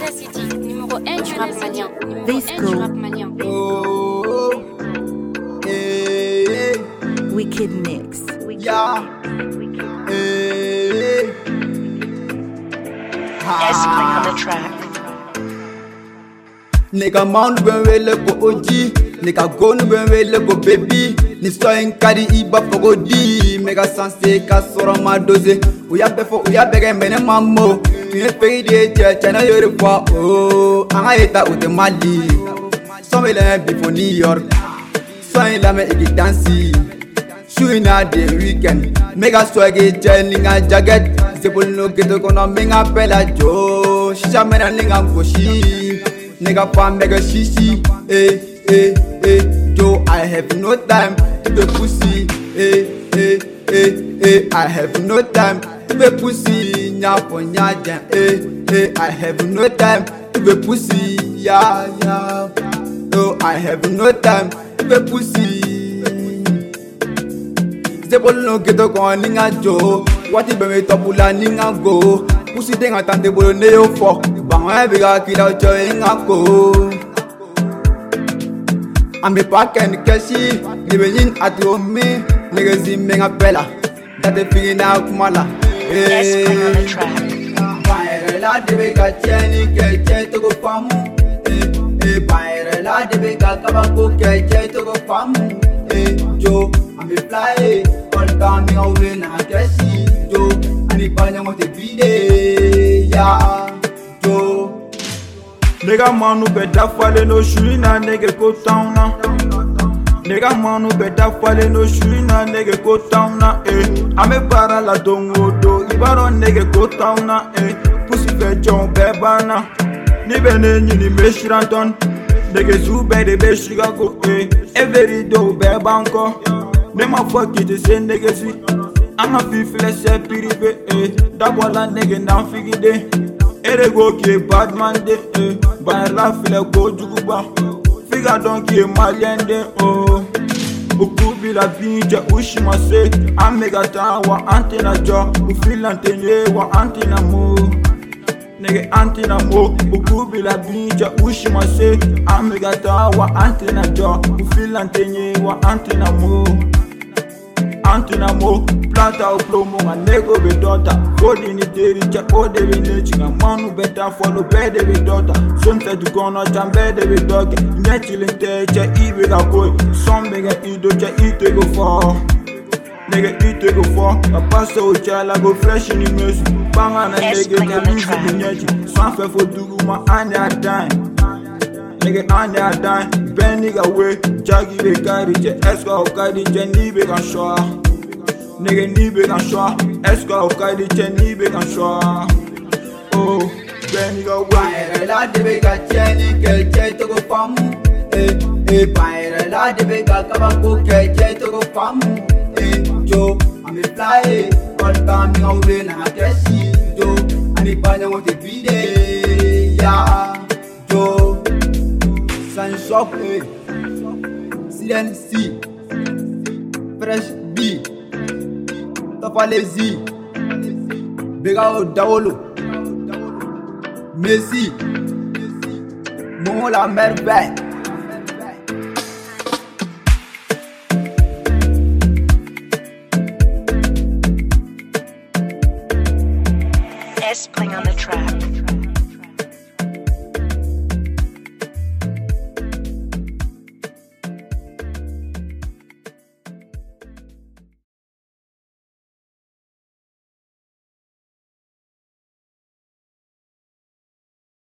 City, numéro 1 du rap malien. Oh, hey, Wicked Mix. yeah, hey, S-Play on the track. nigga man ben wele ko oji, nigga go nu ben wele ko baby. Ni so en kadi iba fogo di, mega sanse ka soro ma doze. Uya befo uya bege mene mammo. Tu ne fais de chana yore kwa oh, anga eta ute mali. So me le before New York, so en la me igi dansi. Shooina the weekend, mega swaggy jellinga jacket. Zebul no geto kono menga pela jo. Shisha mena linga koshi, nigga pan mega shishi. Joe, I have no time to be pussy. I have no time to be pussy. Nya for nya jam. I have no time to be pussy. Yeah. No, I have no time to be pussy. Zebol no geto kwa ninga jo. Wati be me topula ninga go. Pussy denga tante bolo ne yo fo. Bangwa biga kida ucho inga ko. I'm a pack and cashy. Living at home, niggas in Menga Bella. That they figure out Mala. S-Play on the track. La de Bega Jenny, get to go farm. La de Bega Kabako, get to go farm. Joe, I'm a fly. All coming away now, cashy. Joe, and if I want to be there, yeah. Joe. Nigga manu better fall no shooina, nigga go down now. Nigga manu better fall no shooina, nigga go down now. I'm a barala dongo do, ibaro nigga go down now. Pussy fetchon bebana, ni bene ni meshiranton. Nigga zube de beshigago, every do bebanko. Nema fuck it, say nigga see. I'm a fifle set piribe, double a nigga down figure day. Ere go ki bad man de, by la file go juguba. Figure don't ki malien de, oh. Uku bi la binja ushima se, amega tawa antina jo, ufil antenye wa antina mo. Nigga antina mo, uku bi la binja ushima se, amega tawa antina jo, ufil antenye wa antina mo. Antina mo, planta o plomo, a nego be daughter. Body ni deri, check all the nature. A man who better follow bed be daughter. Some said to go on jam bed be dog. Naturally, check even a boy. Some nigga eat to go for. Nigga eat to go for. A pastor with child, I go fresh in the music. Bang on a nigga, can lose in the nature. Some for do my and I die. Nigga and I die. Ben nigga way, Jaggy be carry, Esco carry, Jenny be can show. Nigga ni be can show, Esco carry, Jenny be can show. Oh, Ben nigga way. La de Bega Jenny, get to go farm. La de Bega Kabako, get to go farm. Joe, I'm a fly, all coming away now, I guess Joe, and if I want to be there, yeah, Joe. Sunshop A, CNC, Fresh B, Topalezi, Begao Daolo, Messi, Mola Merveille. S-Play on the